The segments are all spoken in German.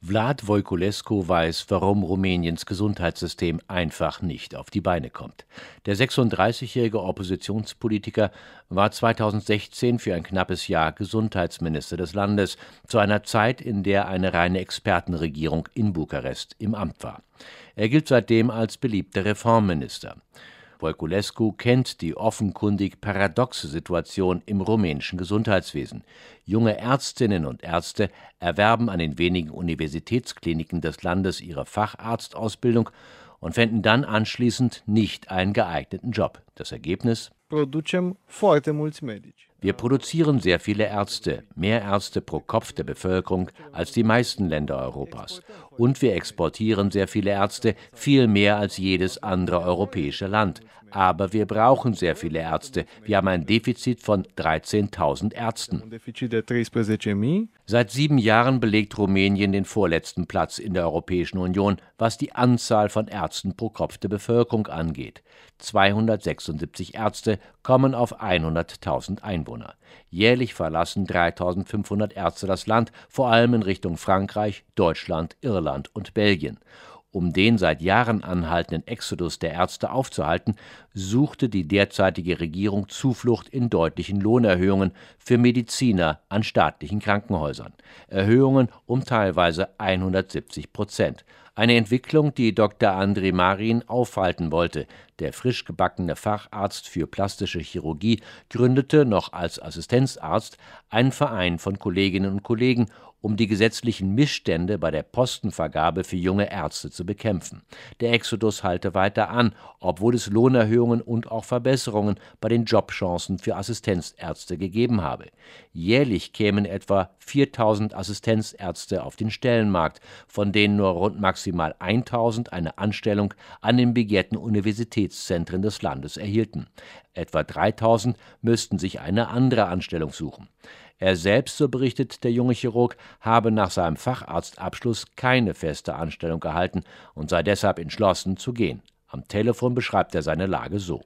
Vlad Voiculescu weiß, warum Rumäniens Gesundheitssystem einfach nicht auf die Beine kommt. Der 36-jährige Oppositionspolitiker war 2016 für ein knappes Jahr Gesundheitsminister des Landes, zu einer Zeit, in der eine reine Expertenregierung in Bukarest im Amt war. Er gilt seitdem als beliebter Reformminister. Voiculescu kennt die offenkundig paradoxe Situation im rumänischen Gesundheitswesen. Junge Ärztinnen und Ärzte erwerben an den wenigen Universitätskliniken des Landes ihre Facharztausbildung und fänden dann anschließend nicht einen geeigneten Job. Das Ergebnis? Wir produzieren sehr viele Ärzte, mehr Ärzte pro Kopf der Bevölkerung als die meisten Länder Europas. Und wir exportieren sehr viele Ärzte, viel mehr als jedes andere europäische Land. Aber wir brauchen sehr viele Ärzte. Wir haben ein Defizit von 13.000 Ärzten. Seit 7 Jahren belegt Rumänien den vorletzten Platz in der Europäischen Union, was die Anzahl von Ärzten pro Kopf der Bevölkerung angeht. 276 Ärzte kommen auf 100.000 Einwohner. Jährlich verlassen 3.500 Ärzte das Land, vor allem in Richtung Frankreich, Deutschland, Irland und Belgien. Um den seit Jahren anhaltenden Exodus der Ärzte aufzuhalten, suchte die derzeitige Regierung Zuflucht in deutlichen Lohnerhöhungen für Mediziner an staatlichen Krankenhäusern. Erhöhungen um teilweise 170%. Eine Entwicklung, die Dr. Andrei Marin aufhalten wollte. Der frisch gebackene Facharzt für plastische Chirurgie gründete noch als Assistenzarzt einen Verein von Kolleginnen und Kollegen, um die gesetzlichen Missstände bei der Postenvergabe für junge Ärzte zu bekämpfen. Der Exodus halte weiter an, obwohl es Lohnerhöhungen und auch Verbesserungen bei den Jobchancen für Assistenzärzte gegeben habe. Jährlich kämen etwa 4.000 Assistenzärzte auf den Stellenmarkt, von denen nur rund maximal 1.000 eine Anstellung an den begehrten Universitätszentren des Landes erhielten. Etwa 3.000 müssten sich eine andere Anstellung suchen. Er selbst, so berichtet der junge Chirurg, habe nach seinem Facharztabschluss keine feste Anstellung erhalten und sei deshalb entschlossen zu gehen. Am Telefon beschreibt er seine Lage so: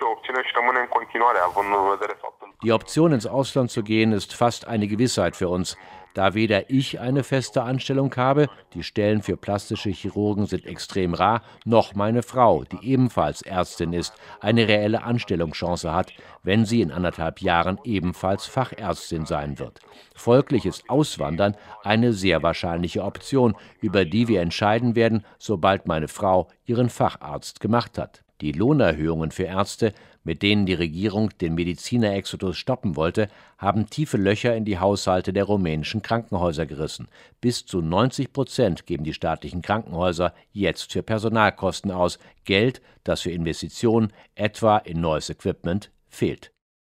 Die Option, ins Ausland zu gehen, ist fast eine Gewissheit für uns, da weder ich eine feste Anstellung habe, die Stellen für plastische Chirurgen sind extrem rar, noch meine Frau, die ebenfalls Ärztin ist, eine reelle Anstellungschance hat, wenn sie in 1,5 Jahren ebenfalls Fachärztin sein wird. Folglich ist Auswandern eine sehr wahrscheinliche Option, über die wir entscheiden werden, sobald meine Frau ihren Facharzt gemacht hat. Die Lohnerhöhungen für Ärzte, mit denen die Regierung den Mediziner-Exodus stoppen wollte, haben tiefe Löcher in die Haushalte der rumänischen Krankenhäuser gerissen. Bis zu 90% geben die staatlichen Krankenhäuser jetzt für Personalkosten aus, Geld, das für Investitionen, etwa in neues Equipment, fehlt.